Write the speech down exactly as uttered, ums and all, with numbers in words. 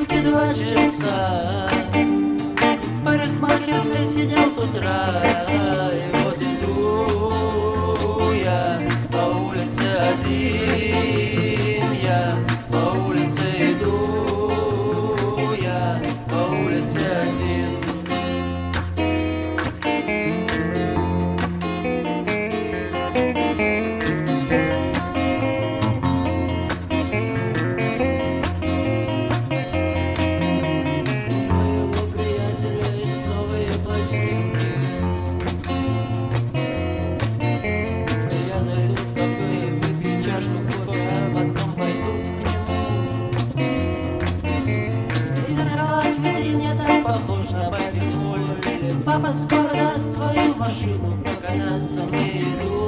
зупинке два часа. Парикмахер ты сидел с утра. И вот иду я по улице один. Я по улице иду. Я по улице один. Похож на Бэггинволь. Папа скоро даст свою машину, покататься мне иду.